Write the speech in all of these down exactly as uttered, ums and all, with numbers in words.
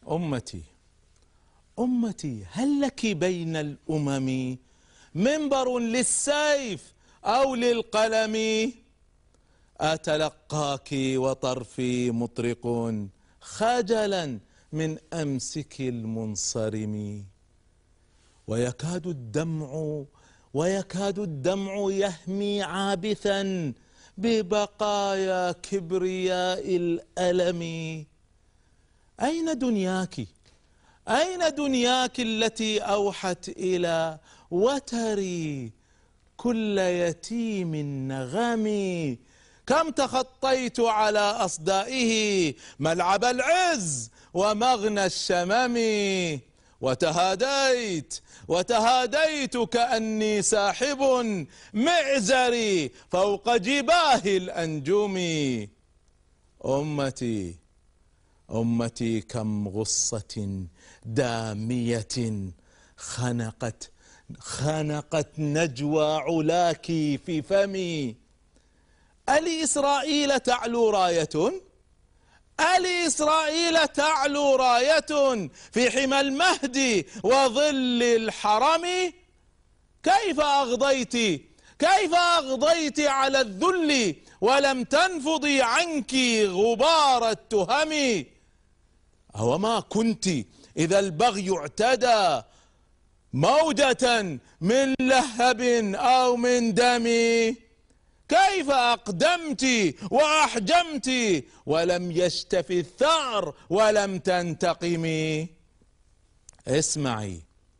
أمتي أمتي هل لك بين الأمم منبر للسيف أو للقلم؟ أتلقاك وطرفي مطرق خجلا من أمسك المنصرم، ويكاد الدمع ويكاد الدمع يهمي عابثا ببقايا كبرياء الألم. أين دنياك أين دنياك التي أوحت إلى وتري كل يتيم نغمي؟ كم تخطيت على أصدائه ملعب العز ومغنى الشمم، وتهاديت وتهاديت كأني ساحب معزري فوق جباه الأنجم. أمتي أمتي كم غصة دامية خنقت خنقت نجوى علاك في فمي. ألي إسرائيل تعلو راية ألي إسرائيل تعلو راية في حمى المهد وظل الحرم؟ كيف أغضيت كيف أغضيت على الذل ولم تنفضي عنك غبار التهم؟ أوما كنت إذا البغي اعتدى موجة من لهب أو من دم؟ كيف أقدمت وأحجمت ولم يشتفي الثأر ولم تنتقمي؟ اسمعي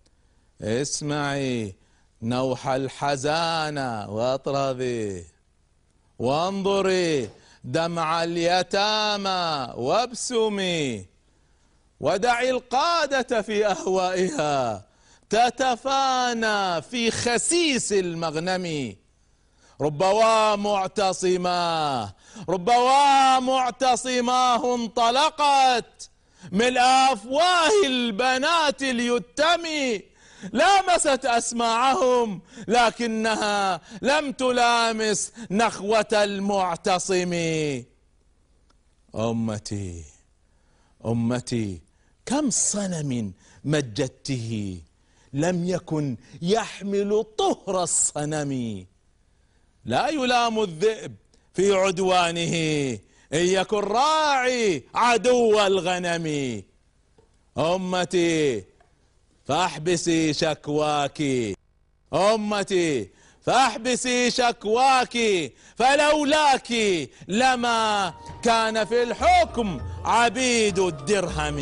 اسمعي نوح الحزان واطربي، وانظري دمع اليتامى وابسمي، ودعي القادة في أهوائها تتفانى في خسيس المغنم. ربوا معتصما ربوا معتصماه انطلقت من أفواه البنات اليتم، لامست أسماعهم لكنها لم تلامس نخوة المعتصم. أمتي أمتي كم صنم مجدته لم يكن يحمل طهر الصنم. لا يلام الذئب في عدوانه إن يكن راعي عدو الغنم. أمتي فاحبسي شكواك أمتي فاحبسي شكواك فلولاك لما كان في الحكم عبيد الدرهم.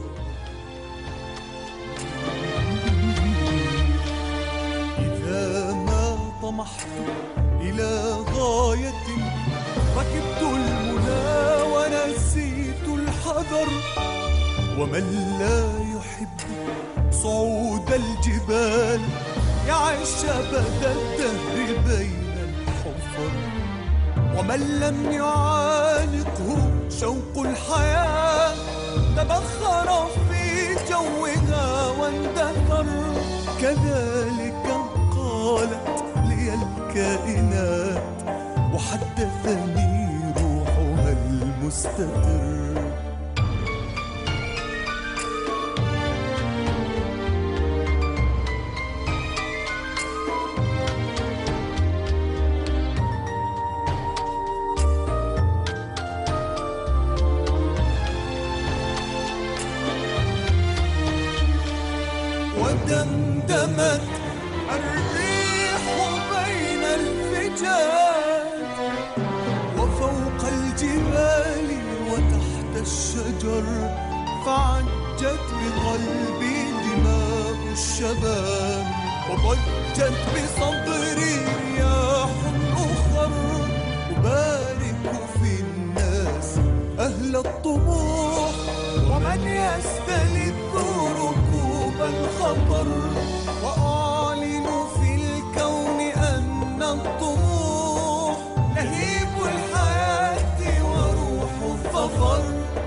إذا ما طمحت إلى غاية ركبت المنى ونسيت الحذر، ومن لا يحب صعود الجبال يعيش أبد الدهر بين الحفر، ومن لم يعانقه شوق الحياة تبخر في جوها واندثر. كذلك قالت لي الكائنات وحدثني روحها المستتر. ودمدمت الريح بين الفجاج وفوق الجبال وتحت الشجر، فعجت بقلبي دماء الشباب وضجت بصدري رياح أخر. أبارك في الناس أهل الطموح ومن يستلذ ركوب الخطر، وأعلن في الكون أن الطموح لهيب الحياة وروح الظفر.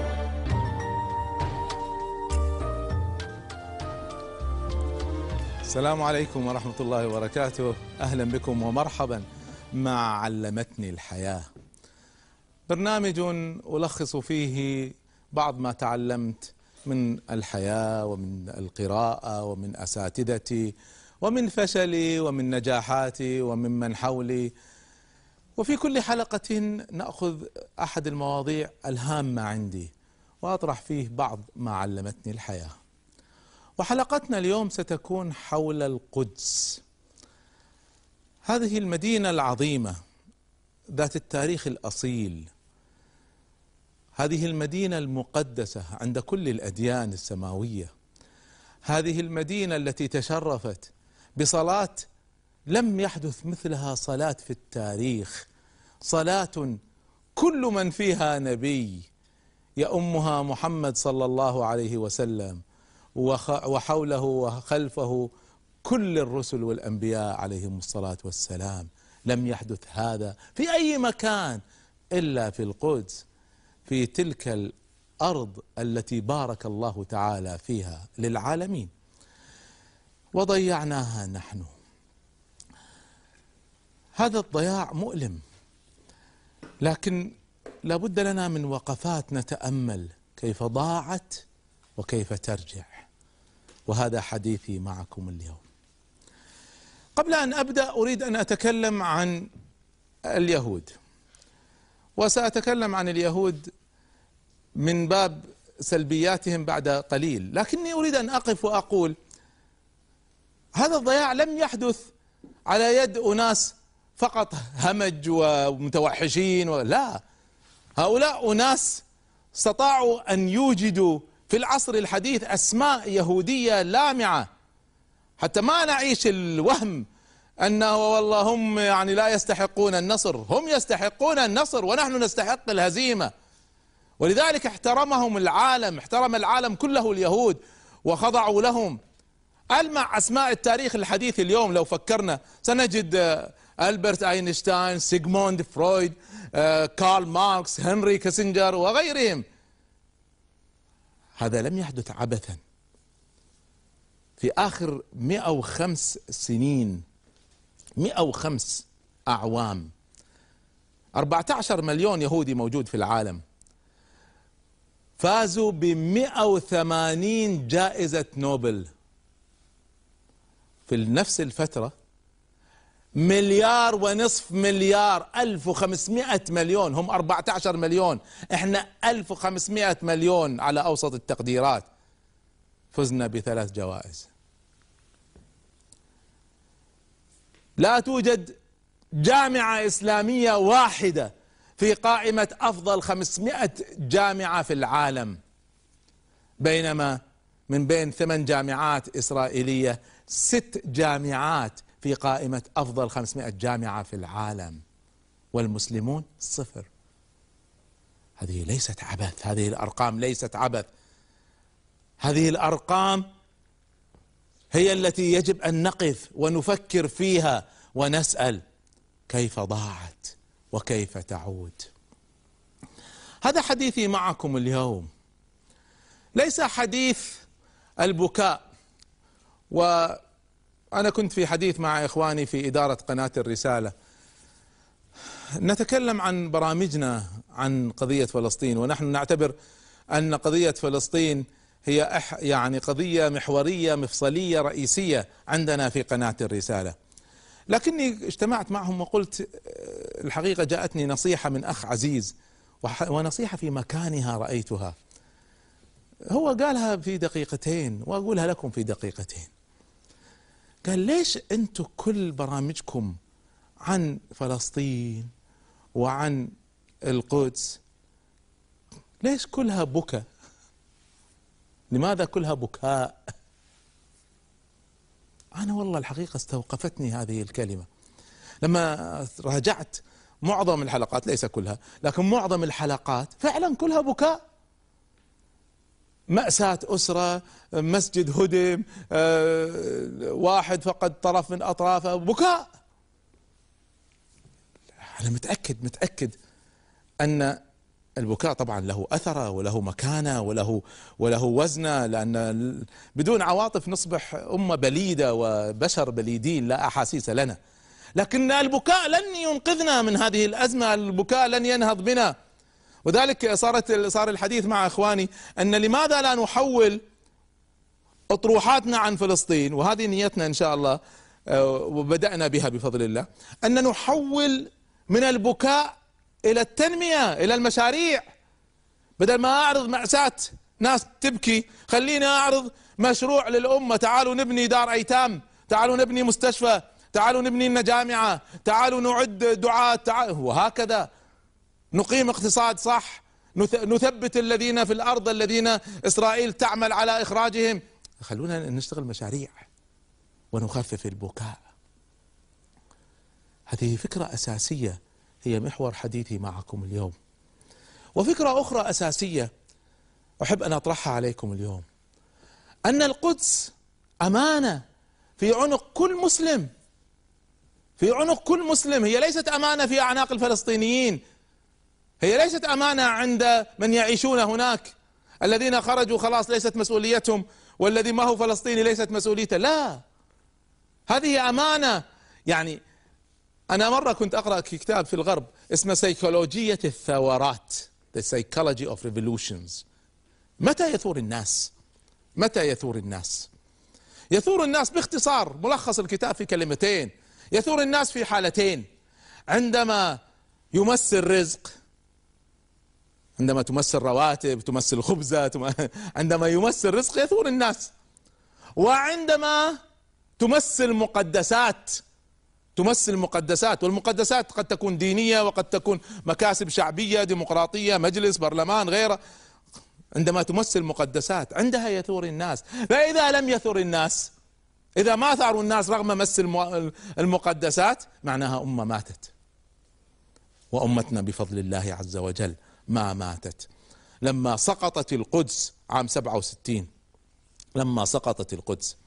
السلام عليكم ورحمة الله وبركاته. أهلا بكم ومرحبا مع علمتني الحياة، برنامج ألخص فيه بعض ما تعلمت من الحياة ومن القراءة ومن أساتذتي ومن فشلي ومن نجاحاتي ومن من حولي. وفي كل حلقة نأخذ أحد المواضيع الهامة عندي وأطرح فيه بعض ما علمتني الحياة. وحلقتنا اليوم ستكون حول القدس، هذه المدينة العظيمة ذات التاريخ الأصيل، هذه المدينة المقدسة عند كل الأديان السماوية، هذه المدينة التي تشرفت بصلاة لم يحدث مثلها صلاة في التاريخ، صلاة كل من فيها نبي يؤمها محمد صلى الله عليه وسلم، وحوله وخلفه كل الرسل والأنبياء عليهم الصلاة والسلام. لم يحدث هذا في أي مكان إلا في القدس، في تلك الأرض التي بارك الله تعالى فيها للعالمين، وضيعناها نحن. هذا الضياع مؤلم، لكن لابد لنا من وقفات نتأمل كيف ضاعت وكيف ترجع، وهذا حديثي معكم اليوم. قبل أن أبدأ أريد أن أتكلم عن اليهود، وسأتكلم عن اليهود من باب سلبياتهم بعد قليل، لكني أريد أن أقف وأقول هذا الضياع لم يحدث على يد أناس فقط همج ومتوحشين، لا، هؤلاء أناس استطاعوا أن يوجدوا في العصر الحديث أسماء يهودية لامعة، حتى ما نعيش الوهم أنه والله هم يعني لا يستحقون النصر، هم يستحقون النصر ونحن نستحق الهزيمة. ولذلك احترمهم العالم، احترم العالم كله اليهود وخضعوا لهم. ألمع أسماء التاريخ الحديث اليوم لو فكرنا سنجد ألبرت أينشتاين، سيغموند فرويد، كارل ماركس، هنري كيسنجر وغيرهم. هذا لم يحدث عبثا. في آخر مئة وخمس سنين، مئة وخمس أعوام، أربعة عشر مليون يهودي موجود في العالم، فازوا بمئة وثمانين جائزة نوبل. في نفس الفترة مليار ونصف مليار، ألف وخمسمائة مليون، هم أربعة عشر مليون، احنا ألف وخمسمائة مليون على أوسط التقديرات، فزنا بثلاث جوائز. لا توجد جامعة إسلامية واحدة في قائمة أفضل خمسمائة جامعة في العالم، بينما من بين ثمان جامعات إسرائيلية ست جامعات في قائمة أفضل خمسمائة جامعة في العالم، والمسلمون صفر. هذه ليست عبث، هذه الأرقام ليست عبث، هذه الأرقام هي التي يجب أن نقف ونفكر فيها ونسأل كيف ضاعت وكيف تعود. هذا حديثي معكم اليوم، ليس حديث البكاء. وأنا كنت في حديث مع إخواني في إدارة قناة الرسالة، نتكلم عن برامجنا عن قضية فلسطين، ونحن نعتبر أن قضية فلسطين هي يعني قضية محورية مفصلية رئيسية عندنا في قناة الرسالة. لكني اجتمعت معهم وقلت الحقيقة جاءتني نصيحة من أخ عزيز، ونصيحة في مكانها رأيتها، هو قالها في دقيقتين وأقولها لكم في دقيقتين. قال ليش أنتم كل برامجكم عن فلسطين وعن القدس ليش كلها بكى؟ لماذا كلها بكاء؟ أنا والله الحقيقة استوقفتني هذه الكلمة لما راجعت معظم الحلقات، ليس كلها لكن معظم الحلقات فعلا كلها بكاء. مأساة أسرة، مسجد هدم، واحد فقد طرف من أطرافه، بكاء. أنا متأكد متأكد أن البكاء طبعا له أثره وله مكانة وله وله وزنه، لأن بدون عواطف نصبح أمة بليدة وبشر بليدين لا أحاسيس لنا. لكن البكاء لن ينقذنا من هذه الأزمة، البكاء لن ينهض بنا. وذلك صارت صار الحديث مع اخواني ان لماذا لا نحول اطروحاتنا عن فلسطين، وهذه نيتنا ان شاء الله وبدأنا بها بفضل الله، ان نحول من البكاء الى التنمية، الى المشاريع. بدل ما اعرض مأساة ناس تبكي، خليني اعرض مشروع للامة. تعالوا نبني دار ايتام، تعالوا نبني مستشفى، تعالوا نبني لنا جامعة، تعالوا نعد دعاة، تعالوا، وهكذا نقيم اقتصاد صح، نثبت الذين في الارض الذين اسرائيل تعمل على اخراجهم. خلونا نشتغل مشاريع ونخفف البكاء. هذه فكرة اساسية هي محور حديثي معكم اليوم. وفكرة اخرى اساسية احب ان اطرحها عليكم اليوم، ان القدس امانة في عنق كل مسلم، في عنق كل مسلم. هي ليست امانة في اعناق الفلسطينيين، هي ليست امانة عند من يعيشون هناك الذين خرجوا خلاص ليست مسؤوليتهم، والذي ما هو فلسطيني ليست مسؤوليته. لا، هذه امانة. يعني انا مرة كنت اقرأ كتاب في الغرب اسمه سيكولوجية الثورات، The Psychology of Revolutions. متى يثور الناس؟ متى يثور الناس؟ يثور الناس باختصار، ملخص الكتاب في كلمتين، يثور الناس في حالتين: عندما يمثل رزق، عندما تمثل رواتب، تمثل خبزة، عندما يمثل رزق يثور الناس، وعندما تمثل مقدسات، تمثل مقدسات، والمقدسات قد تكون دينية وقد تكون مكاسب شعبية، ديمقراطية، مجلس، برلمان، غيره. عندما تمثل مقدسات عندها يثور الناس. فإذا لم يثور الناس، إذا ما ثاروا الناس رغم مس المقدسات، معناها أمة ماتت. وأمتنا بفضل الله عز وجل ما ماتت. لما سقطت القدس عام سبعة وستين، لما سقطت القدس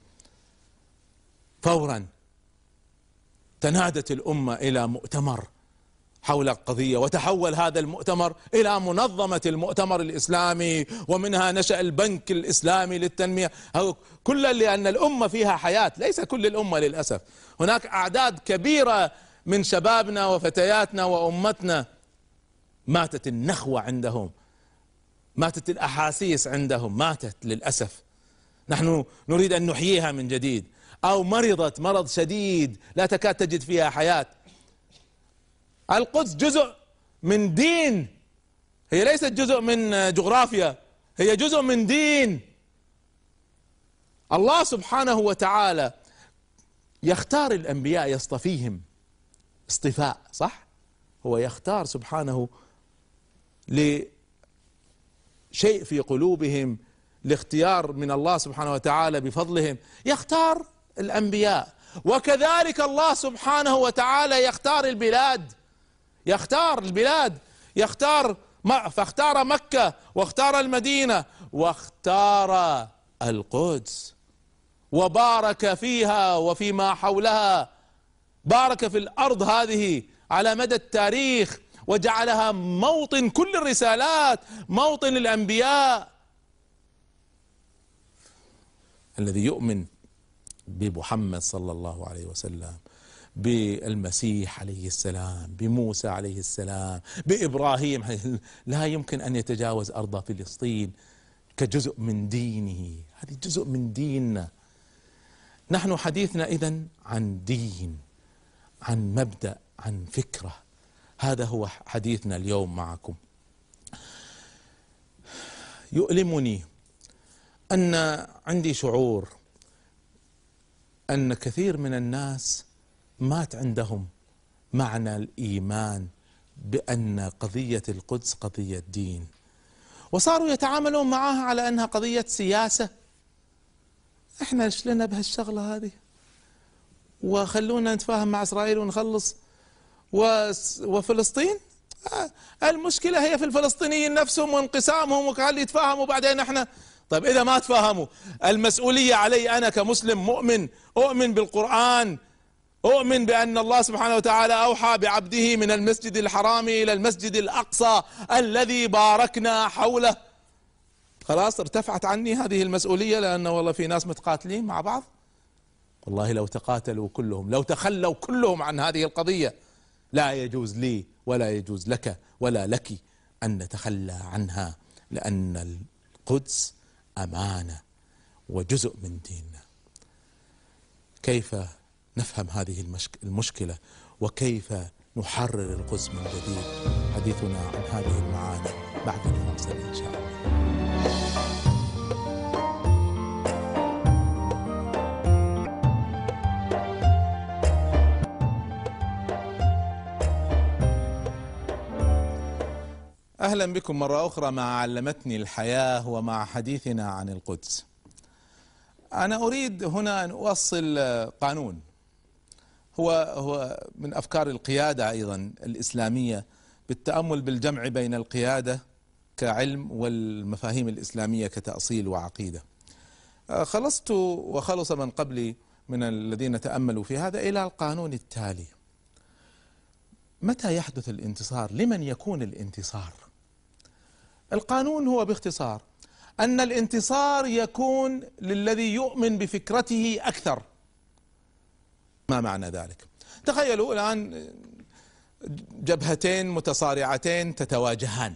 فورا تنادت الأمة إلى مؤتمر حول القضية، وتحول هذا المؤتمر إلى منظمة المؤتمر الإسلامي، ومنها نشأ البنك الإسلامي للتنمية. كل لأن الأمة فيها حياة، ليس كل الأمة للأسف. هناك أعداد كبيرة من شبابنا وفتياتنا وأمتنا ماتت النخوة عندهم، ماتت الأحاسيس عندهم، ماتت للأسف. نحن نريد أن نحييها من جديد. أو مرضت مرض شديد لا تكاد تجد فيها حياة. القدس جزء من دين، هي ليست جزء من جغرافيا، هي جزء من دين. الله سبحانه وتعالى يختار الأنبياء، يصطفيهم اصطفاء، صح؟ هو يختار سبحانه لشيء في قلوبهم، لاختيار من الله سبحانه وتعالى بفضلهم، يختار الأنبياء. وكذلك الله سبحانه وتعالى يختار البلاد، يختار البلاد، يختار فاختار مكة واختار المدينة واختار القدس، وبارك فيها وفيما حولها، بارك في الأرض هذه على مدى التاريخ، وجعلها موطن كل الرسالات، موطن الأنبياء. الذي يؤمن بمحمد صلى الله عليه وسلم، بالمسيح عليه السلام، بموسى عليه السلام، بإبراهيم، لا يمكن أن يتجاوز أرض فلسطين كجزء من دينه. هذه جزء من ديننا. نحن حديثنا إذن عن دين، عن مبدأ، عن فكرة. هذا هو حديثنا اليوم معكم. يؤلمني أن عندي شعور أن كثير من الناس مات عندهم معنى الإيمان بأن قضية القدس قضية دين، وصاروا يتعاملون معها على أنها قضية سياسة. احنا ايش لنا بهالشغلة هذه، وخلونا نتفاهم مع إسرائيل ونخلص، وفلسطين المشكلة هي في الفلسطينيين نفسهم وانقسامهم، وخلي يتفاهموا بعدين احنا. طيب إذا ما تفاهموا، المسؤولية علي أنا كمسلم مؤمن، أؤمن بالقرآن، أؤمن بأن الله سبحانه وتعالى أوحى بعبده من المسجد الحرام إلى المسجد الأقصى الذي باركنا حوله. خلاص ارتفعت عني هذه المسؤولية، لأن والله في ناس متقاتلين مع بعض. والله لو تقاتلوا كلهم، لو تخلوا كلهم عن هذه القضية، لا يجوز لي ولا يجوز لك ولا لك أن نتخلى عنها، لأن القدس أمانة وجزء من ديننا. كيف نفهم هذه المشكلة وكيف نحرر القدس من جديد؟ حديثنا عن هذه المعاني بعد الفاصل إن شاء الله. أهلا بكم مرة أخرى مع علمتني الحياة ومع حديثنا عن القدس. أنا أريد هنا أن أوصل قانون هو هو من أفكار القيادة أيضا الإسلامية، بالتأمل بالجمع بين القيادة كعلم والمفاهيم الإسلامية كتأصيل وعقيدة. خلصت وخلص من قبلي من الذين تأملوا في هذا إلى القانون التالي: متى يحدث الانتصار؟ لمن يكون الانتصار؟ القانون هو باختصار أن الانتصار يكون للذي يؤمن بفكرته أكثر. ما معنى ذلك؟ تخيلوا الآن جبهتين متصارعتين تتواجهان،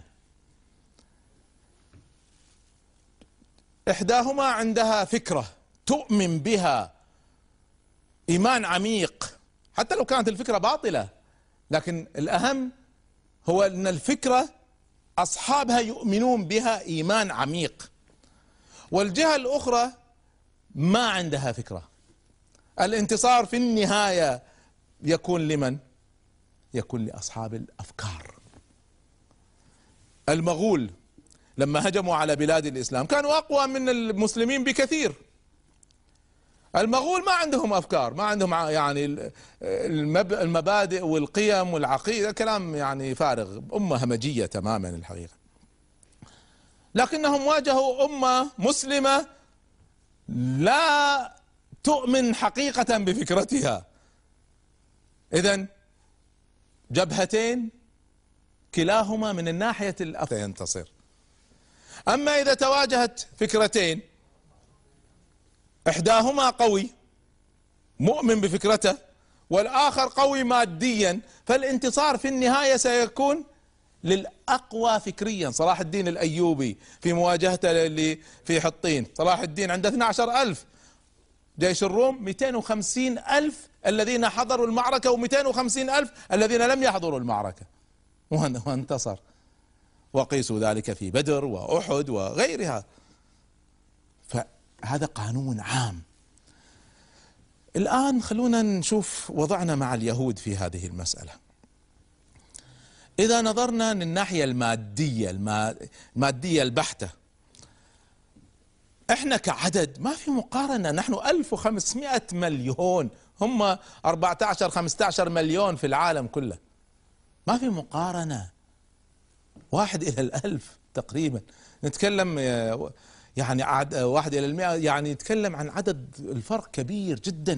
إحداهما عندها فكرة تؤمن بها إيمان عميق، حتى لو كانت الفكرة باطلة، لكن الأهم هو أن الفكرة أصحابها يؤمنون بها إيمان عميق. والجهة الأخرى ما عندها فكرة. الانتصار في النهاية يكون لمن؟ يكون لأصحاب الأفكار. المغول لما هجموا على بلاد الإسلام كانوا أقوى من المسلمين بكثير. المغول ما عندهم أفكار، ما عندهم يعني المبادئ والقيم والعقيدة، كلام يعني فارغ، أمة همجية تماما الحقيقة. لكنهم واجهوا أمة مسلمة لا تؤمن حقيقة بفكرتها. إذن جبهتين كلاهما من الناحية الأفضل ينتصر. أما إذا تواجهت فكرتين إحداهما قوي مؤمن بفكرته والآخر قوي ماديا، فالانتصار في النهاية سيكون للأقوى فكريا. صلاح الدين الأيوبي في مواجهته اللي في حطين، صلاح الدين عنده اثني عشر ألف، جيش الروم مئتين وخمسين ألف الذين حضروا المعركة ومئتين وخمسين ألف الذين لم يحضروا المعركة، وانتصر. وقيسوا ذلك في بدر وأحد وغيرها. فهذا قانون عام. الآن خلونا نشوف وضعنا مع اليهود في هذه المسألة. إذا نظرنا للناحية المادية المادية البحتة، احنا كعدد ما في مقارنة. نحن ألف وخمسمائة مليون، هم أربعة عشر خمسة عشر مليون في العالم كله، ما في مقارنة. واحد إلى الألف تقريبا. نتكلم يعني عد واحد إلى المئة، يعني نتكلم عن عدد الفرق كبير جدا.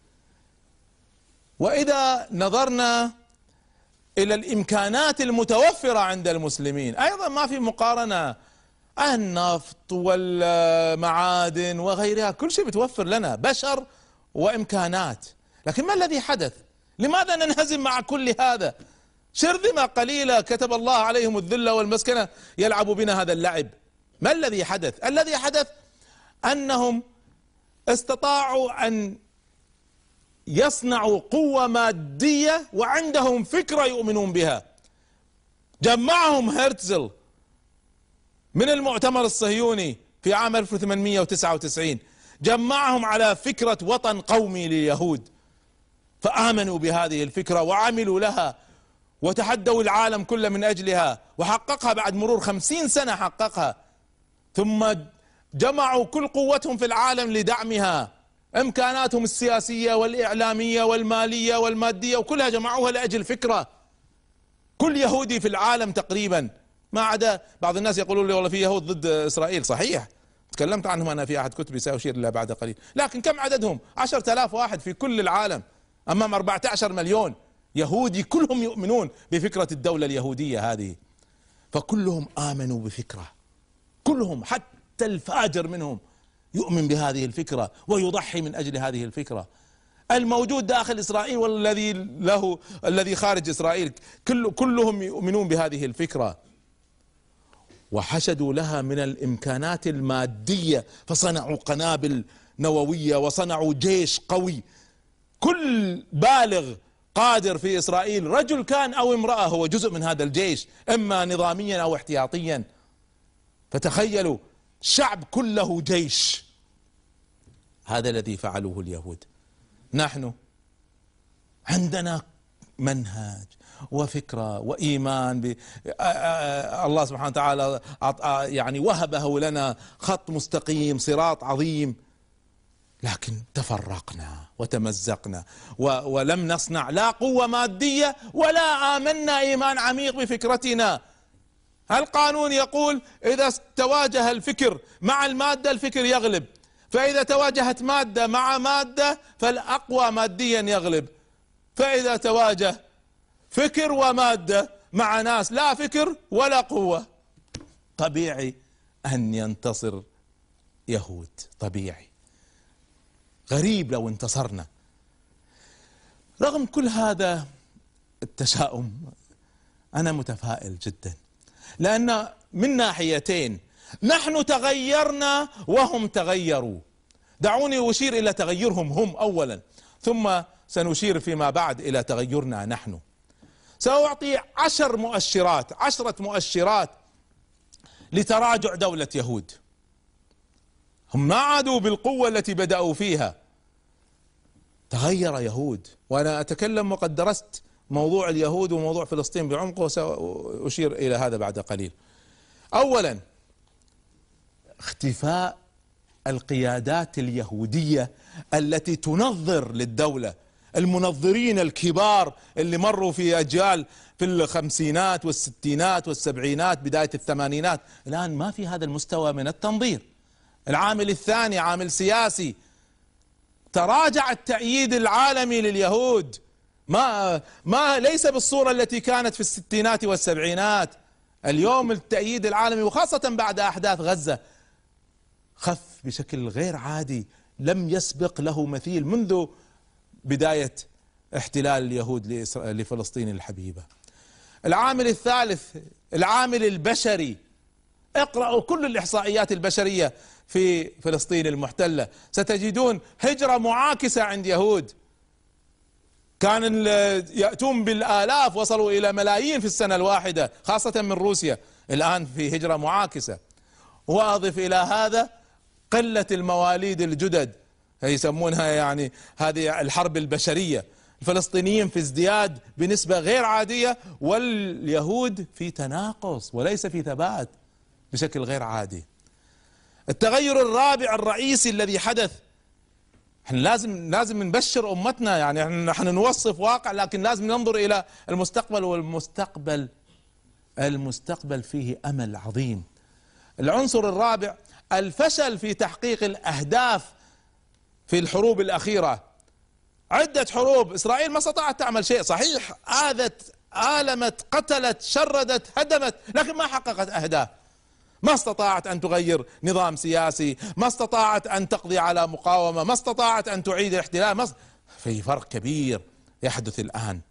وإذا نظرنا إلى الإمكانات المتوفرة عند المسلمين أيضا ما في مقارنة. النفط والمعادن وغيرها كل شيء متوفر لنا، بشر وإمكانات. لكن ما الذي حدث؟ لماذا ننهزم مع كل هذا؟ شرذمة قليلة كتب الله عليهم الذل والمسكنة يلعبوا بنا هذا اللعب. ما الذي حدث؟ الذي حدث أنهم استطاعوا أن يصنعوا قوة مادية وعندهم فكرة يؤمنون بها. جمعهم هرتزل من المؤتمر الصهيوني في عام ألف وثمانمئة وتسعة وتسعين، جمعهم على فكرة وطن قومي لليهود، فآمنوا بهذه الفكرة وعملوا لها وتحدوا العالم كله من أجلها، وحققها بعد مرور خمسين سنة حققها. ثم جمعوا كل قوتهم في العالم لدعمها، إمكاناتهم السياسية والإعلامية والمالية والمادية وكلها جمعوها لأجل فكرة. كل يهودي في العالم تقريبا، ما عدا بعض الناس يقولون لي والله في يهود ضد إسرائيل، صحيح تكلمت عنهم أنا في أحد كتبي سأشير إلى بعد قليل، لكن كم عددهم؟ عشرة آلاف واحد في كل العالم أمام أربعة عشر مليون يهودي كلهم يؤمنون بفكرة الدولة اليهودية هذه. فكلهم آمنوا بفكرة، كلهم حتى الفاجر منهم يؤمن بهذه الفكرة ويضحي من أجل هذه الفكرة. الموجود داخل إسرائيل والذي له الذي خارج إسرائيل كل كلهم يؤمنون بهذه الفكرة. وحشدوا لها من الإمكانات المادية، فصنعوا قنابل نووية وصنعوا جيش قوي. كل بالغ قادر في إسرائيل، رجل كان أو امرأة، هو جزء من هذا الجيش، إما نظاميا أو احتياطيا. فتخيلوا شعب كله جيش. هذا الذي فعلوه اليهود. نحن عندنا منهج وفكرة وإيمان ب... الله سبحانه وتعالى يعني وهبه لنا خط مستقيم، صراط عظيم، لكن تفرقنا وتمزقنا و... ولم نصنع لا قوة مادية ولا آمنا إيمان عميق بفكرتنا. القانون يقول إذا تواجه الفكر مع المادة الفكر يغلب، فإذا تواجهت مادة مع مادة فالأقوى ماديا يغلب، فإذا تواجه فكر ومادة مع ناس لا فكر ولا قوة طبيعي أن ينتصر يهود. طبيعي. غريب لو انتصرنا. رغم كل هذا التشاؤم أنا متفائل جدا، لأن من ناحيتين نحن تغيرنا وهم تغيروا. دعوني أشير إلى تغيرهم هم أولا، ثم سنشير فيما بعد إلى تغيرنا نحن. سأعطي عشر مؤشرات عشرة مؤشرات لتراجع دولة يهود. هم ما عادوا بالقوة التي بدأوا فيها. تغير يهود، وأنا أتكلم وقد درست موضوع اليهود وموضوع فلسطين بعمق، وسأشير إلى هذا بعد قليل. أولا اختفاء القيادات اليهودية التي تنظر للدولة، المنظرين الكبار اللي مروا في أجيال في الخمسينات والستينات والسبعينات بداية الثمانينات، الآن ما في هذا المستوى من التنظير. العامل الثاني عامل سياسي. تراجع التأييد العالمي لليهود، ما ما ليس بالصورة التي كانت في الستينات والسبعينات. اليوم التأييد العالمي وخاصة بعد أحداث غزة خف بشكل غير عادي، لم يسبق له مثيل منذ بداية احتلال اليهود لفلسطين الحبيبة. العامل الثالث العامل البشري. اقرأوا كل الإحصائيات البشرية في فلسطين المحتلة، ستجدون هجرة معاكسة عند يهود. كان يأتون بالآلاف، وصلوا إلى ملايين في السنة الواحدة خاصة من روسيا. الآن في هجرة معاكسة. وأضف إلى هذا قلة المواليد الجدد، يسمونها يعني هذه الحرب البشرية. الفلسطينيين في ازدياد بنسبة غير عادية، واليهود في تناقص وليس في ثبات بشكل غير عادي. التغير الرابع الرئيسي الذي حدث، احنا لازم لازم نبشر امتنا، يعني نحن نوصف واقع لكن لازم ننظر الى المستقبل، والمستقبل المستقبل فيه امل عظيم. العنصر الرابع الفشل في تحقيق الاهداف في الحروب الاخيرة. عدة حروب اسرائيل ما استطاعت تعمل شيء، صحيح آذت، آلمت، قتلت، شردت، هدمت، لكن ما حققت اهداف. ما استطاعت ان تغير نظام سياسي، ما استطاعت ان تقضي على مقاومة، ما استطاعت ان تعيد الاحتلال. ما في فرق كبير يحدث الان.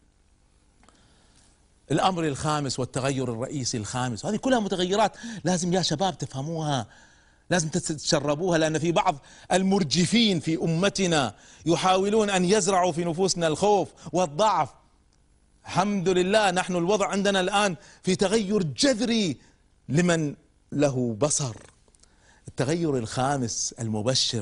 الامر الخامس والتغير الرئيسي الخامس، هذه كلها متغيرات لازم يا شباب تفهموها، لازم تتشربوها، لأن في بعض المرجفين في أمتنا يحاولون أن يزرعوا في نفوسنا الخوف والضعف. الحمد لله نحن الوضع عندنا الآن في تغير جذري لمن له بصر. التغير الخامس المبشر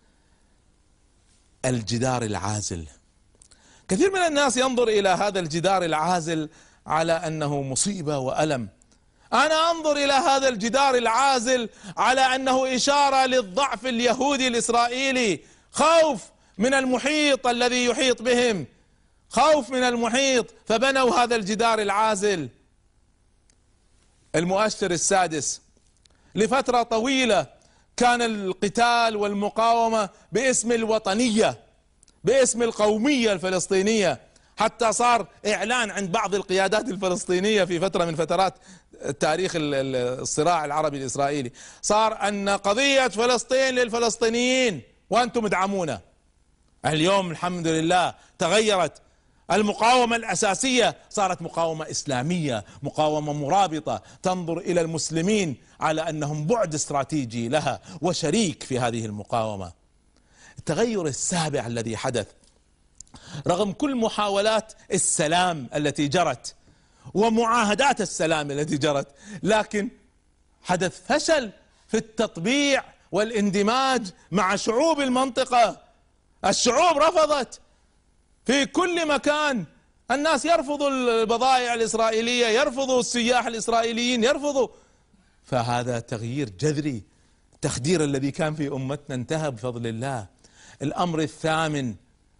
الجدار العازل. كثير من الناس ينظر إلى هذا الجدار العازل على أنه مصيبة وألم. أنا أنظر إلى هذا الجدار العازل على أنه إشارة للضعف اليهودي الإسرائيلي، خوف من المحيط الذي يحيط بهم، خوف من المحيط، فبنوا هذا الجدار العازل. المؤشر السادس، لفترة طويلة كان القتال والمقاومة باسم الوطنية، باسم القومية الفلسطينية، حتى صار إعلان عند بعض القيادات الفلسطينية في فترة من فترات تاريخ الصراع العربي الإسرائيلي، صار أن قضية فلسطين للفلسطينيين وأنتم ادعمونا. اليوم الحمد لله تغيرت المقاومة الأساسية صارت مقاومة إسلامية، مقاومة مرابطة تنظر إلى المسلمين على أنهم بعد استراتيجي لها وشريك في هذه المقاومة. التغير السابع الذي حدث رغم كل محاولات السلام التي جرت ومعاهدات السلام التي جرت، لكن حدث فشل في التطبيع والاندماج مع شعوب المنطقة. الشعوب رفضت في كل مكان، الناس يرفضوا البضائع الإسرائيلية، يرفضوا السياح الإسرائيليين، يرفضوا. فهذا تغيير جذري. التخدير الذي كان في أمتنا انتهى بفضل الله. الأمر الثامن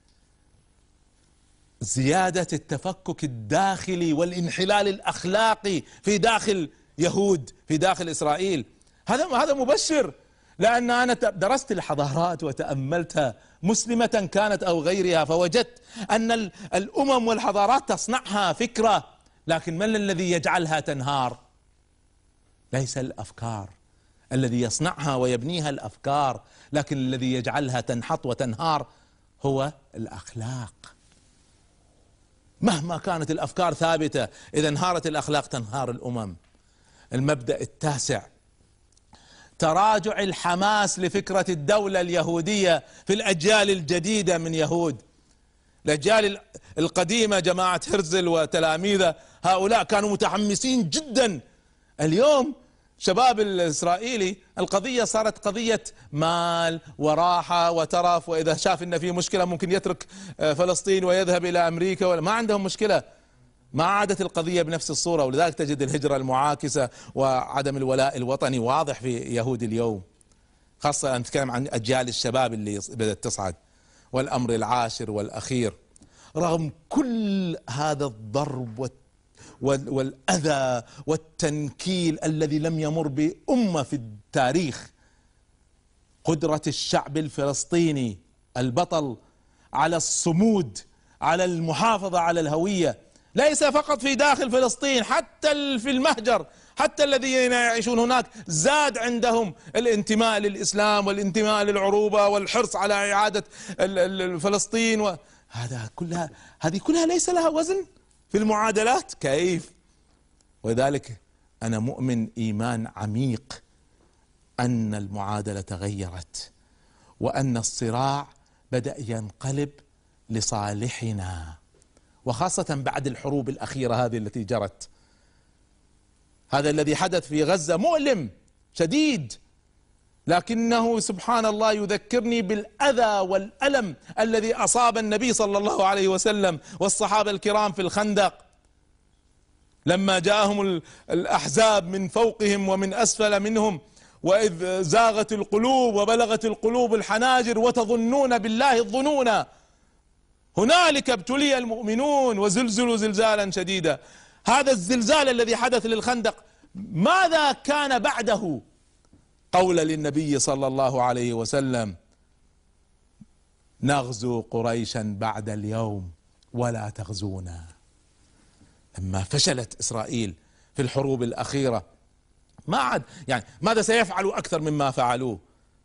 زيادة التفكك الداخلي والانحلال الأخلاقي في داخل يهود، في داخل إسرائيل. هذا هذا مبشر، لأن أنا درست الحضارات وتأملتها مسلمة كانت أو غيرها، فوجدت أن الأمم والحضارات تصنعها فكرة، لكن من الذي يجعلها تنهار؟ ليس الأفكار. الذي يصنعها ويبنيها الأفكار، لكن الذي يجعلها تنحط وتنهار هو الأخلاق. مهما كانت الأفكار ثابتة، إذا انهارت الأخلاق تنهار الأمم. المبدأ التاسع تراجع الحماس لفكرة الدولة اليهودية في الأجيال الجديدة من يهود. الأجيال القديمة جماعة هرزل وتلاميذه هؤلاء كانوا متحمسين جدا. اليوم شباب الإسرائيلي القضية صارت قضية مال وراحة وترف، وإذا شاف إن في مشكلة ممكن يترك فلسطين ويذهب إلى أمريكا، ولا ما عندهم مشكلة. ما عادت القضية بنفس الصورة، ولذلك تجد الهجرة المعاكسة وعدم الولاء الوطني واضح في يهود اليوم، خاصة نتكلم عن أجيال الشباب اللي بدأت تصعد. والأمر العاشر والأخير، رغم كل هذا الضرب والأذى والتنكيل الذي لم يمر بأمة في التاريخ، قدرة الشعب الفلسطيني البطل على الصمود، على المحافظة على الهوية، ليس فقط في داخل فلسطين، حتى في المهجر، حتى الذين يعيشون هناك زاد عندهم الانتماء للإسلام والانتماء للعروبة والحرص على إعادة فلسطين. وهذا كلها هذه كلها ليس لها وزن في المعادلات، كيف؟ ولذلك أنا مؤمن إيمان عميق أن المعادلة تغيرت، وأن الصراع بدأ ينقلب لصالحنا، وخاصة بعد الحروب الأخيرة هذه التي جرت. هذا الذي حدث في غزة مؤلم شديد، لكنه سبحان الله يذكرني بالأذى والألم الذي أصاب النبي صلى الله عليه وسلم والصحابة الكرام في الخندق، لما جاءهم الأحزاب من فوقهم ومن أسفل منهم، وإذ زاغت القلوب وبلغت القلوب الحناجر وتظنون بالله الظنونا، هنالك ابتلي المؤمنون وزلزلوا زلزالا شديدا. هذا الزلزال الذي حدث للخندق ماذا كان بعده؟ قول للنبي صلى الله عليه وسلم: نغزو قريشا بعد اليوم ولا تغزونا. لما فشلت إسرائيل في الحروب الأخيرة ما عاد يعني ماذا سيفعلوا أكثر مما فعلوه؟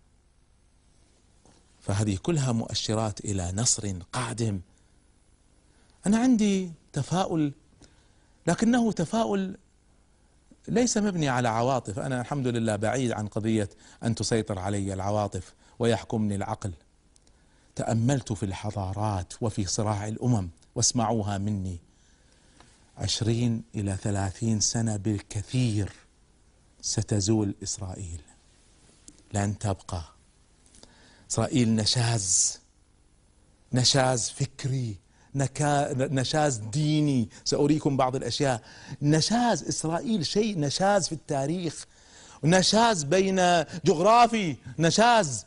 فهذه كلها مؤشرات إلى نصر قادم. أنا عندي تفاؤل، لكنه تفاؤل ليس مبني على عواطف. أنا الحمد لله بعيد عن قضية أن تسيطر علي العواطف ويحكمني العقل. تأملت في الحضارات وفي صراع الأمم، واسمعوها مني، عشرين إلى ثلاثين سنة بالكثير ستزول إسرائيل، لن تبقى. إسرائيل نشاز، نشاز فكري، نشاز ديني، سأريكم بعض الأشياء. نشاز إسرائيل شيء نشاز في التاريخ، نشاز بين جغرافي، نشاز.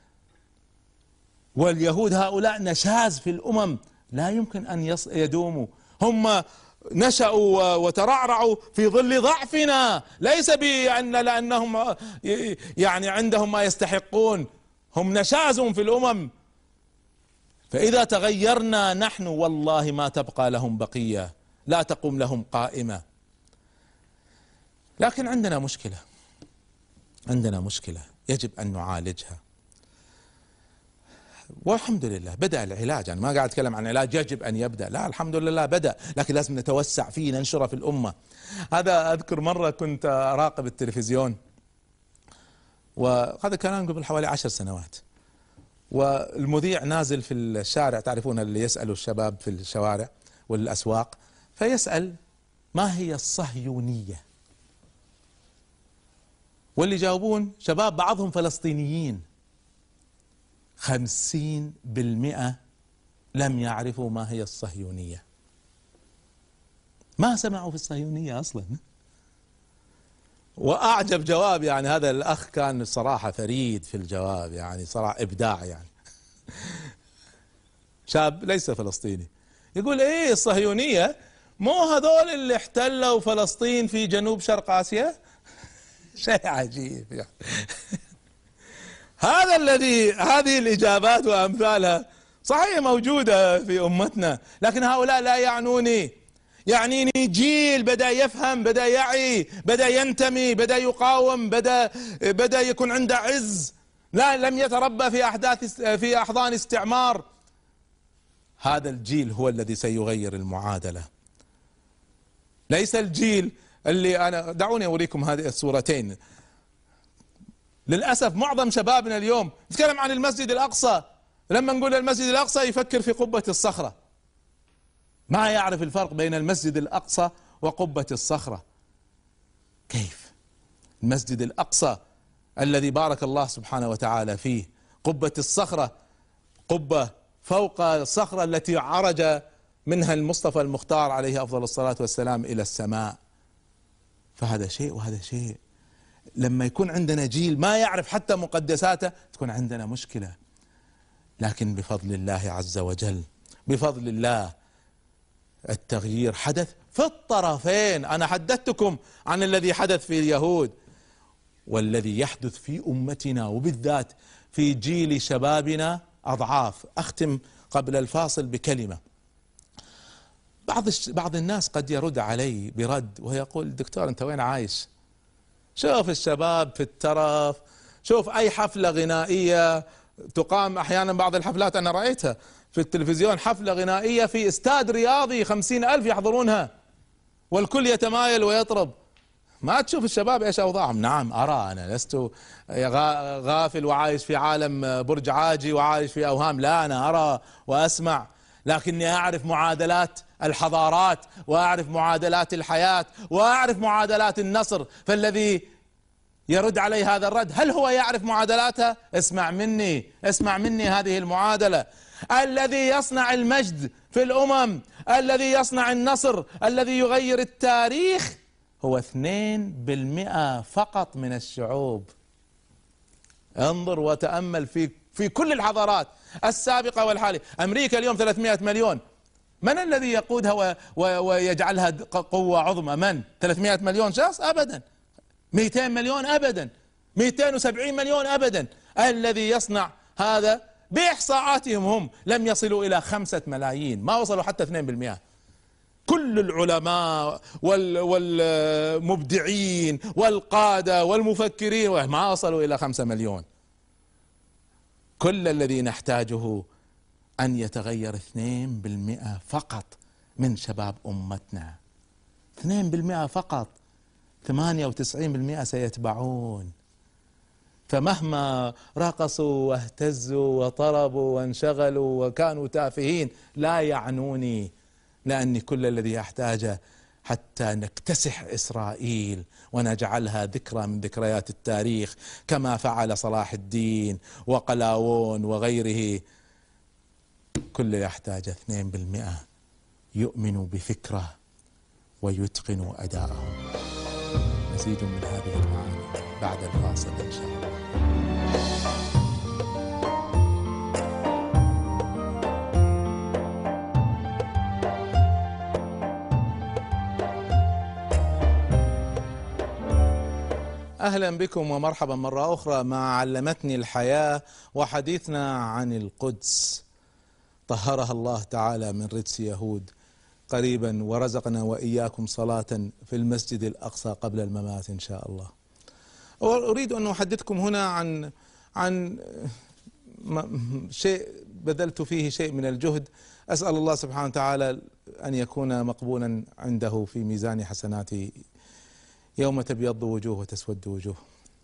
واليهود هؤلاء نشاز في الأمم، لا يمكن أن يدوموا. هم نشأوا وترعرعوا في ظل ضعفنا، ليس بأن لأنهم يعني عندهم ما يستحقون، هم نشاز في الأمم. فإذا تغيرنا نحن والله ما تبقى لهم بقية، لا تقوم لهم قائمة. لكن عندنا مشكلة، عندنا مشكلة يجب أن نعالجها. والحمد لله بدأ العلاج. أنا ما قاعد أتكلم عن علاج يجب أن يبدأ، لا الحمد لله بدأ، لكن لازم نتوسع فيه ننشره في الأمة. هذا أذكر مرة كنت أراقب التلفزيون، وهذا كان قبل حوالي عشر سنوات، والمذيع نازل في الشارع، تعرفون اللي يسألوا الشباب في الشوارع والأسواق، فيسأل ما هي الصهيونية؟ واللي جاوبون شباب بعضهم فلسطينيين، خمسين بالمئة لم يعرفوا ما هي الصهيونية، ما سمعوا في الصهيونية أصلا. وأعجب جواب، يعني هذا الأخ كان صراحة فريد في الجواب، يعني صراحة إبداع، يعني شاب ليس فلسطيني يقول إيه الصهيونية؟ مو هذول اللي احتلوا فلسطين في جنوب شرق آسيا؟ شيء عجيب يعني. هذا الذي هذه الإجابات وأمثالها صحيح موجودة في أمتنا، لكن هؤلاء لا يعنوني. يعنيني جيل بدأ يفهم، بدأ يعي، بدأ ينتمي، بدأ يقاوم، بدأ بدأ يكون عنده عز، لا لم يتربى في أحداث في أحضان استعمار. هذا الجيل هو الذي سيغير المعادلة، ليس الجيل اللي أنا. دعوني أوريكم هذه الصورتين. للأسف معظم شبابنا اليوم نتكلم عن المسجد الأقصى، لما نقول المسجد الأقصى يفكر في قبة الصخرة، ما يعرف الفرق بين المسجد الأقصى وقبة الصخرة. كيف؟ المسجد الأقصى الذي بارك الله سبحانه وتعالى فيه، قبة الصخرة قبة فوق الصخرة التي عرج منها المصطفى المختار عليه أفضل الصلاة والسلام إلى السماء. فهذا شيء وهذا شيء. لما يكون عندنا جيل ما يعرف حتى مقدساته تكون عندنا مشكلة، لكن بفضل الله عز وجل، بفضل الله التغيير حدث في الطرفين. أنا حدثتكم عن الذي حدث في اليهود، والذي يحدث في أمتنا وبالذات في جيل شبابنا أضعاف. أختم قبل الفاصل بكلمة. بعض بعض الناس قد يرد علي برد ويقول دكتور أنت وين عايش؟ شوف الشباب في الترف، شوف أي حفلة غنائية تقام أحيانا، بعض الحفلات أنا رأيتها في التلفزيون، حفلة غنائية في استاد رياضي خمسين ألف يحضرونها والكل يتمايل ويطرب. ما تشوف الشباب ايش اوضاعهم؟ نعم ارى، انا لست غافل وعايش في عالم برج عاجي وعايش في اوهام، لا انا ارى واسمع، لكني اعرف معادلات الحضارات واعرف معادلات الحياة واعرف معادلات النصر. فالذي يرد علي هذا الرد هل هو يعرف معادلاتها؟ اسمع مني، اسمع مني هذه المعادلة. الذي يصنع المجد في الامم، الذي يصنع النصر، الذي يغير التاريخ هو اثنين بالمئة فقط من الشعوب. انظر وتأمل في في كل الحضارات السابقة والحالية. أمريكا اليوم ثلاثمئة مليون، من الذي يقودها ويجعلها قوة عظمى؟ من؟ ثلاثمئة مليون شخص؟ أبدا. مئتين مليون؟ أبدا. مئتين وسبعين مليون؟ أبدا. الذي يصنع هذا بإحصاءاتهم هم لم يصلوا إلى خمسة ملايين، ما وصلوا حتى اثنين بالمئة. كل العلماء والمبدعين والقادة والمفكرين ما وصلوا إلى خمسة مليون. كل الذي نحتاجه أن يتغير اثنين بالمئة فقط من شباب أمتنا، اثنين بالمئة فقط، ثمانية وتسعين بالمئة سيتبعون. فمهما رقصوا واهتزوا وطربوا وانشغلوا وكانوا تافهين لا يعنوني، لأني كل الذي أحتاجه حتى نكتسح إسرائيل ونجعلها ذكرى من ذكريات التاريخ كما فعل صلاح الدين وقلاوون وغيره. كل يحتاج اثنين بالمئة يؤمن بفكره ويتقن أداءه. مزيد من هذه المعاني بعد الفاصل إن شاء الله. أهلا بكم ومرحبا مرة أخرى مع علمتني الحياة، وحديثنا عن القدس. طهرها الله تعالى من رجس يهود قريبا، ورزقنا وإياكم صلاة في المسجد الأقصى قبل الممات إن شاء الله. وأريد أن أحدثكم هنا عن عن شيء بذلت فيه شيء من الجهد، أسأل الله سبحانه وتعالى أن يكون مقبولا عنده في ميزان حسناتي يوم تبيض وجوه وتسود وجوه.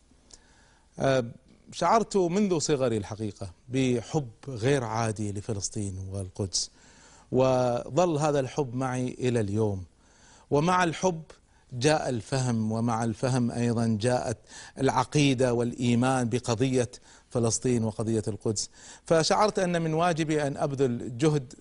شعرت منذ صغري الحقيقة بحب غير عادي لفلسطين والقدس، وظل هذا الحب معي إلى اليوم. ومع الحب جاء الفهم، ومع الفهم أيضا جاءت العقيدة والإيمان بقضية فلسطين وقضية القدس. فشعرت أن من واجبي أن أبذل جهد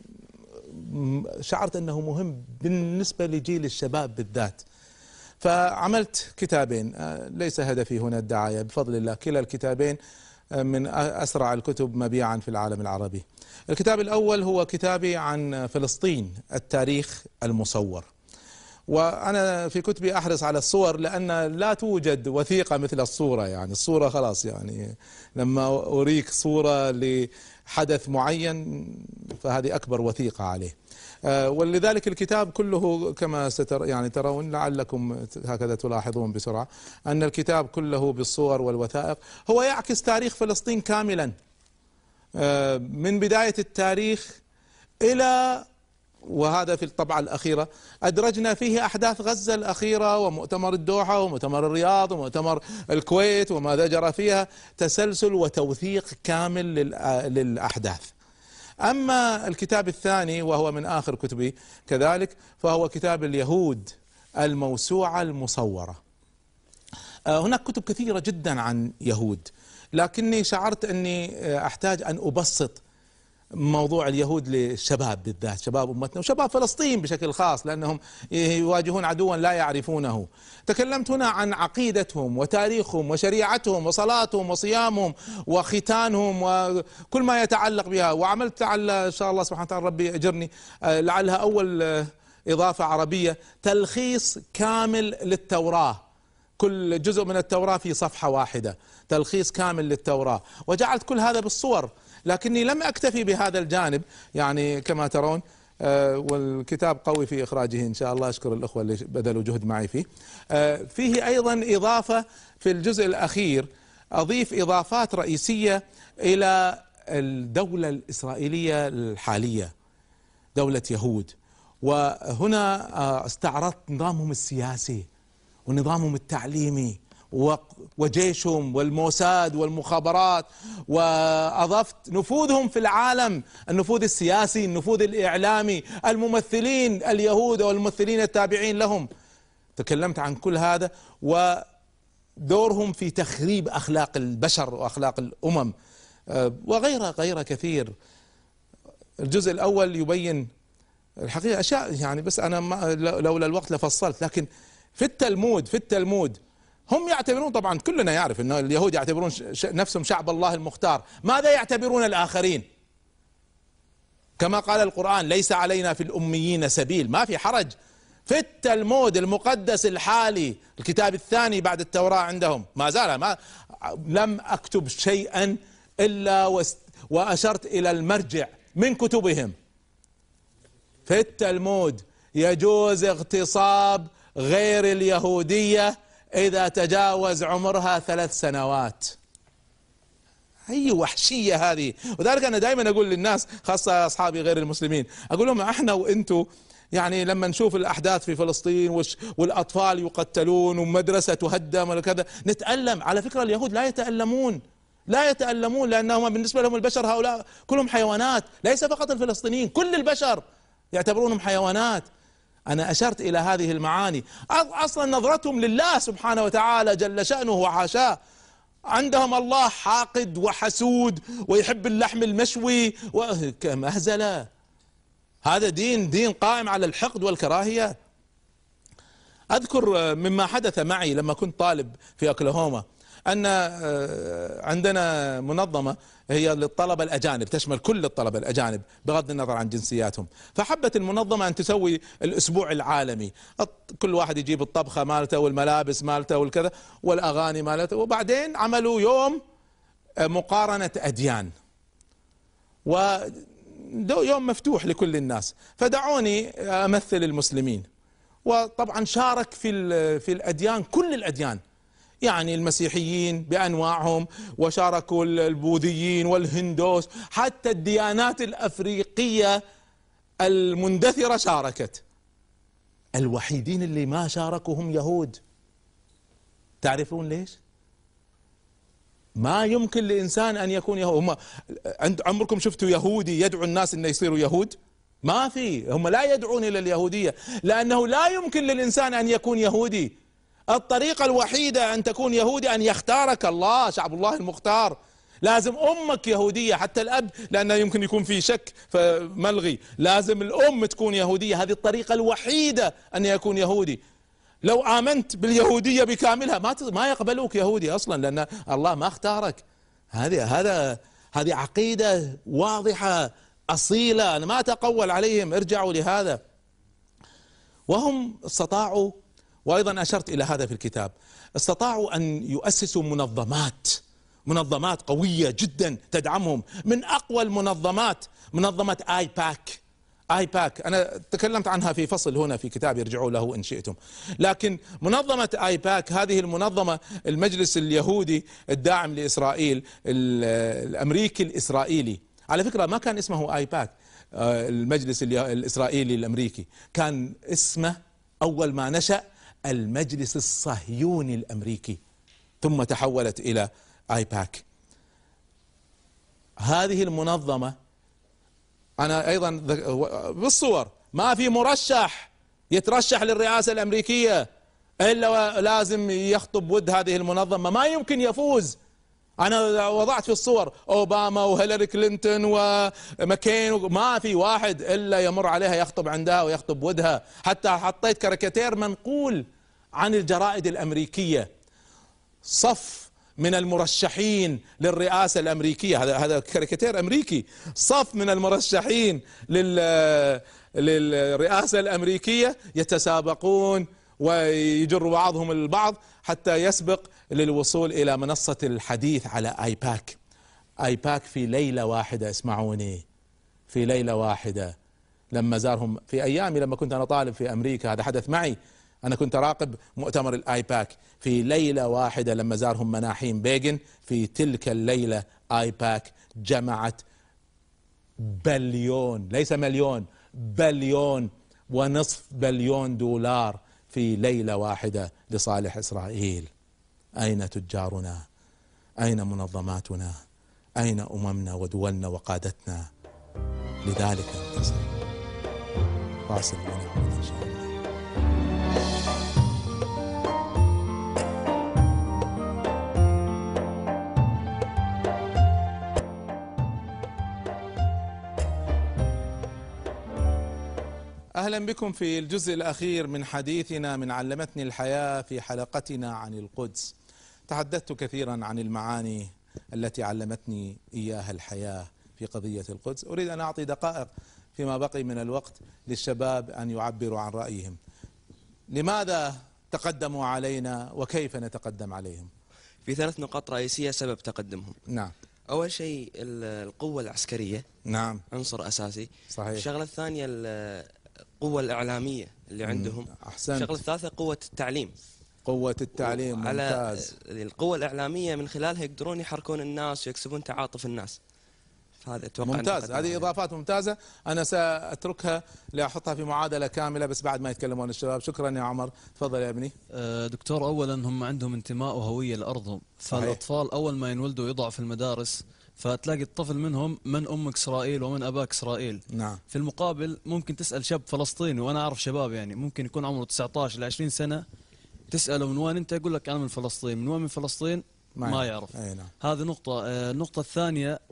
شعرت أنه مهم بالنسبة لجيل الشباب بالذات. فعملت كتابين، ليس هدفي هنا الدعاية، بفضل الله كلا الكتابين من أسرع الكتب مبيعا في العالم العربي. الكتاب الأول هو كتابي عن فلسطين، التاريخ المصور. وأنا في كتبي أحرص على الصور لأن لا توجد وثيقة مثل الصورة، يعني الصورة خلاص، يعني لما أريك صورة لحدث معين فهذه أكبر وثيقة عليه. ولذلك الكتاب كله كما ستر يعني ترون، لعلكم هكذا تلاحظون بسرعة أن الكتاب كله بالصور والوثائق. هو يعكس تاريخ فلسطين كاملا من بداية التاريخ إلى، وهذا في الطبعة الأخيرة أدرجنا فيه أحداث غزة الأخيرة ومؤتمر الدوحة ومؤتمر الرياض ومؤتمر الكويت وماذا جرى فيها، تسلسل وتوثيق كامل للأحداث. أما الكتاب الثاني وهو من آخر كتبي كذلك، فهو كتاب اليهود الموسوعة المصورة. هناك كتب كثيرة جدا عن يهود، لكني شعرت أني أحتاج أن أبسط موضوع اليهود للشباب بالذات، شباب أمتنا وشباب فلسطين بشكل خاص، لأنهم يواجهون عدوا لا يعرفونه. تكلمت هنا عن عقيدتهم وتاريخهم وشريعتهم وصلاتهم وصيامهم وختانهم وكل ما يتعلق بها. وعملت لعل إن شاء الله سبحانه وتعالى ربي أجرني لعلها أول إضافة عربية، تلخيص كامل للتوراة، كل جزء من التوراة في صفحة واحدة، تلخيص كامل للتوراة. وجعلت كل هذا بالصور، لكني لم أكتفي بهذا الجانب، يعني كما ترون والكتاب قوي في إخراجه إن شاء الله، أشكر الأخوة اللي بذلوا جهد معي فيه. فيه أيضا إضافة في الجزء الأخير، أضيف إضافات رئيسية إلى الدولة الإسرائيلية الحالية، دولة يهود. وهنا استعرضت نظامهم السياسي ونظامهم التعليمي وجيشهم والموساد والمخابرات، وأضفت نفوذهم في العالم، النفوذ السياسي، النفوذ الإعلامي، الممثلين اليهود والممثلين التابعين لهم. تكلمت عن كل هذا ودورهم في تخريب أخلاق البشر وأخلاق الأمم وغيرها غيرها كثير. الجزء الأول يبين الحقيقة أشياء يعني، بس أنا ما لولا الوقت لفصلت. لكن في التلمود في التلمود هم يعتبرون، طبعا كلنا يعرف أن اليهود يعتبرون نفسهم شعب الله المختار. ماذا يعتبرون الآخرين؟ كما قال القرآن: ليس علينا في الأميين سبيل. ما في حرج. في التلمود المقدس الحالي، الكتاب الثاني بعد التوراة عندهم، ما زال ما لم أكتب شيئا إلا وأشرت إلى المرجع من كتبهم. في التلمود يجوز اغتصاب غير اليهودية إذا تجاوز عمرها ثلاث سنوات. هي وحشية هذه. وذلك أنا دائما أقول للناس، خاصة أصحابي غير المسلمين، أقول لهم احنا وانتو يعني لما نشوف الأحداث في فلسطين والأطفال يقتلون ومدرسة تهدم وكذا نتألم. على فكرة اليهود لا يتألمون، لا يتألمون، لأنهم بالنسبة لهم البشر هؤلاء كلهم حيوانات، ليس فقط الفلسطينيين، كل البشر يعتبرونهم حيوانات. أنا أشرت إلى هذه المعاني. أصلا نظرتهم لله سبحانه وتعالى جل شأنه وحاشاه، عندهم الله حاقد وحسود ويحب اللحم المشوي ومهزلة. هذا دين دين قائم على الحقد والكراهية. أذكر مما حدث معي لما كنت طالب في أوكلاهوما أن عندنا منظمة هي للطلبة الأجانب، تشمل كل الطلبة الأجانب بغض النظر عن جنسياتهم. فحبت المنظمة أن تسوي الأسبوع العالمي، كل واحد يجيب الطبخة مالته والملابس مالته والكذا والأغاني مالته، وبعدين عملوا يوم مقارنة أديان، ويوم مفتوح لكل الناس. فدعوني أمثل المسلمين، وطبعا شارك في في الأديان كل الأديان، يعني المسيحيين بأنواعهم، وشاركوا البوذيين والهندوس، حتى الديانات الأفريقية المندثرة شاركت. الوحيدين اللي ما شاركوا هم يهود. تعرفون ليش؟ ما يمكن لإنسان أن يكون يهود. هم عمركم شفتوا يهودي يدعو الناس أن يصيروا يهود؟ ما في، هم لا يدعون إلى اليهودية، لأنه لا يمكن للإنسان أن يكون يهودي. الطريقة الوحيدة أن تكون يهودي أن يختارك الله، شعب الله المختار. لازم أمك يهودية، حتى الأب لأنه يمكن يكون في شك فملغي، لازم الأم تكون يهودية. هذه الطريقة الوحيدة أن يكون يهودي. لو آمنت باليهودية بكاملها ما ما يقبلوك يهودي أصلا، لأن الله ما اختارك. هذه هذا هذه عقيدة واضحة أصيلة، أنا ما أتقول عليهم، ارجعوا لهذا. وهم استطاعوا، وأيضا أشرت إلى هذا في الكتاب، استطاعوا أن يؤسسوا منظمات منظمات قوية جدا تدعمهم. من أقوى المنظمات منظمة آي باك. آي باك أنا تكلمت عنها في فصل هنا في كتاب، يرجعوا له إن شئتم. لكن منظمة آي باك هذه المنظمة، المجلس اليهودي الداعم لإسرائيل، الأمريكي الإسرائيلي، على فكرة ما كان اسمه آي باك المجلس الإسرائيلي الأمريكي، كان اسمه أول ما نشأ المجلس الصهيوني الأمريكي، ثم تحولت إلى آي باك. هذه المنظمة أنا أيضا بالصور، ما في مرشح يترشح للرئاسة الأمريكية إلا لازم يخطب ود هذه المنظمة، ما يمكن يفوز. أنا وضعت في الصور أوباما وهيلاري كلينتون وماكين، ما في واحد إلا يمر عليها يخطب عندها ويخطب ودها. حتى حطيت كاريكاتير منقول عن الجرائد الأمريكية، صف من المرشحين للرئاسة الأمريكية، هذا هذا كاريكاتير أمريكي، صف من المرشحين لل للرئاسة الأمريكية يتسابقون ويجر بعضهم البعض حتى يسبق للوصول إلى منصة الحديث على آي باك. آي باك في ليلة واحدة، اسمعوني، في ليلة واحدة لما زارهم في أيامي لما كنت أنا طالب في أمريكا، هذا حدث معي، أنا كنت راقب مؤتمر الآي باك. في ليلة واحدة لما زارهم مناحيم بيغن، في تلك الليلة آي باك جمعت بليون، ليس مليون، بليون ونصف بليون دولار في ليلة واحدة لصالح إسرائيل. أين تجارنا؟ أين منظماتنا؟ أين أممنا ودولنا وقادتنا؟ لذلك انتصر. فاصل ونعود إن شاء الله. أهلا بكم في الجزء الأخير من حديثنا من علمتني الحياة في حلقتنا عن القدس. تحدثت كثيرا عن المعاني التي علمتني إياها الحياة في قضية القدس. أريد أن أعطي دقائق فيما بقي من الوقت للشباب أن يعبروا عن رأيهم. لماذا تقدموا علينا وكيف نتقدم عليهم؟ في ثلاث نقاط رئيسية سبب تقدمهم. نعم. أول شيء القوة العسكرية، نعم، عنصر أساسي. صحيح. الشغلة الثانية القوة الإعلامية اللي عندهم. أحسنت. الشغلة الثالثة قوة التعليم. قوة التعليم، ممتاز. على القوة الإعلامية من خلالها يقدرون يحركون الناس ويكسبون تعاطف الناس. هذا أتوقع ممتاز، هذه إضافات ممتازة. أنا سأتركها لأحطها في معادلة كاملة بس بعد ما يتكلمون الشباب. شكرا يا عمر، تفضل يا ابني. دكتور، أولا هم عندهم انتماء وهوية لأرضهم، فالأطفال أول ما ينولدوا يضعوا في المدارس، فتلاقي الطفل منهم من أمك إسرائيل ومن أباك إسرائيل. نعم. في المقابل ممكن تسأل شاب فلسطيني، وأنا أعرف شباب يعني ممكن يكون عمره تسعة عشر إلى عشرين سنة، تسأله من وين أنت، يقول لك أنا من فلسطين. من وين من فلسطين؟ ما, ما يعرف. أي نعم. هذه نقطة. النقطة الثانية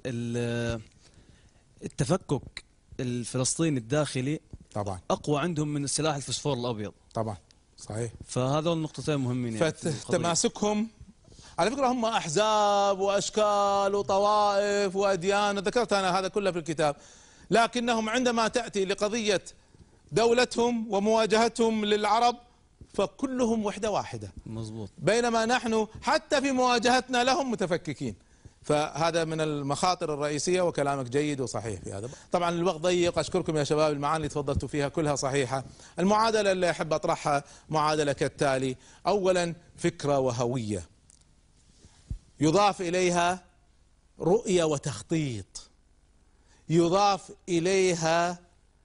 التفكك الفلسطيني الداخلي طبعا أقوى عندهم من السلاح الفسفور الأبيض. طبعا صحيح. فهذول النقطتين مهمين يعني. فتماسكهم على فكرة هم أحزاب وأشكال وطوائف وأديان، ذكرت أنا هذا كله في الكتاب، لكنهم عندما تأتي لقضية دولتهم ومواجهتهم للعرب فكلهم وحدة واحدة. مظبوط. بينما نحن حتى في مواجهتنا لهم متفككين. فهذا من المخاطر الرئيسية، وكلامك جيد وصحيح في هذا. طبعا الوقت ضيق، أشكركم يا شباب، المعاني اللي تفضلتوا فيها كلها صحيحة. المعادلة اللي أحب أطرحها معادلة كالتالي: أولا فكرة وهوية، يضاف إليها رؤية وتخطيط، يضاف إليها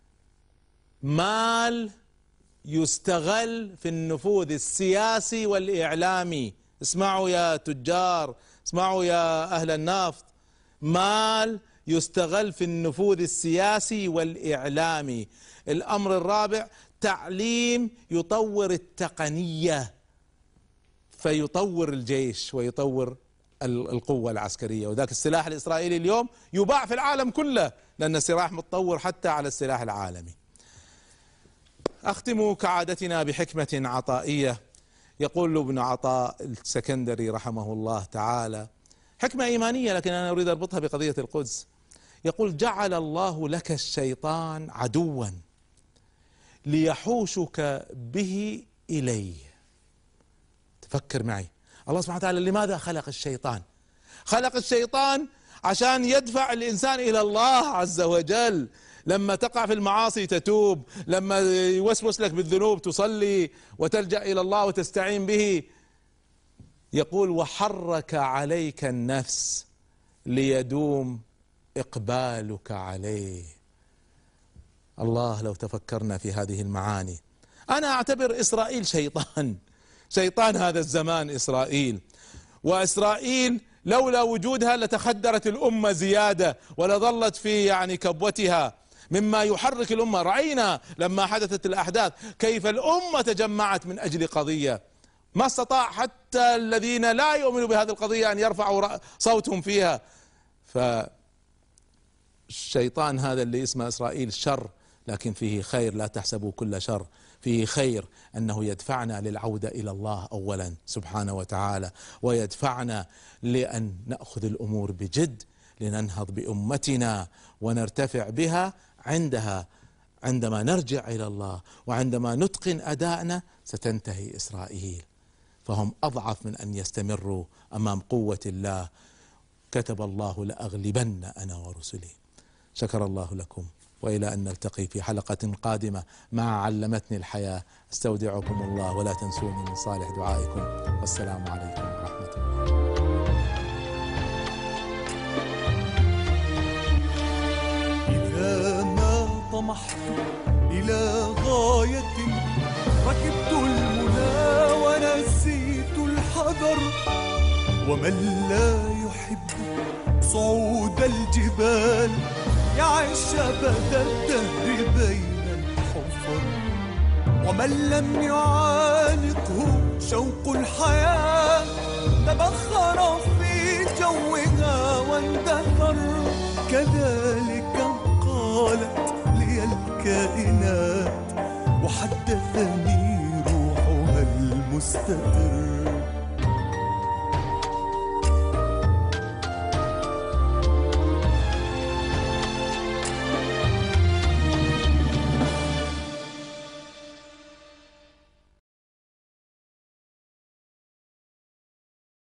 مال يستغل في النفوذ السياسي والإعلامي. اسمعوا يا تجار، اسمعوا يا أهل النفط، مال يستغل في النفوذ السياسي والإعلامي. الأمر الرابع تعليم يطور التقنية فيطور الجيش ويطور القوة العسكرية. وذاك السلاح الإسرائيلي اليوم يباع في العالم كله لأن السلاح متطور حتى على السلاح العالمي. أختم كعادتنا بحكمة عطائية. يقول ابن عطاء السكندري رحمه الله تعالى حكمة إيمانية، لكن أنا أريد أربطها بقضية القدس. يقول: جعل الله لك الشيطان عدوا ليحوشك به إليه. تفكر معي، الله سبحانه وتعالى لماذا خلق الشيطان؟ خلق الشيطان عشان يدفع الإنسان إلى الله عز وجل. لما تقع في المعاصي تتوب، لما يوسوس لك بالذنوب تصلي وتلجأ إلى الله وتستعين به. يقول: وحرك عليك النفس ليدوم إقبالك عليه. الله لو تفكرنا في هذه المعاني. أنا أعتبر إسرائيل شيطان، شيطان هذا الزمان إسرائيل. وإسرائيل لولا وجودها لتخدرت الأمة زيادة ولظلت في يعني كبوتها، مما يحرك الأمة. رأينا لما حدثت الأحداث كيف الأمة تجمعت من أجل قضية ما استطاع حتى الذين لا يؤمنوا بهذه القضية أن يرفعوا صوتهم فيها. فالشيطان هذا اللي اسمه إسرائيل شر، لكن فيه خير. لا تحسبوا كل شر، فيه خير، أنه يدفعنا للعودة إلى الله أولا سبحانه وتعالى، ويدفعنا لأن نأخذ الأمور بجد، لننهض بأمتنا ونرتفع بها. عندها عندما نرجع إلى الله وعندما نتقن أدائنا ستنتهي إسرائيل. فهم أضعف من أن يستمروا أمام قوة الله. كتب الله لأغلبن أنا ورسلي. شكر الله لكم، وإلى أن نلتقي في حلقة قادمة مع علمتني الحياة. استودعكم الله، ولا تنسوني من صالح دعائكم، والسلام عليكم ورحمة الله. إذا ما طمحت إلى غاية ركبت المنى ونسيت الحذر، ومن لا يحب صعود الجبال يعيش أبد الدهر بين الحفر، ومن لم يعانقه شوق الحياة تبخر في جوها واندثر. كذلك قالت لي الكائنات وحدثني روحها المستقر.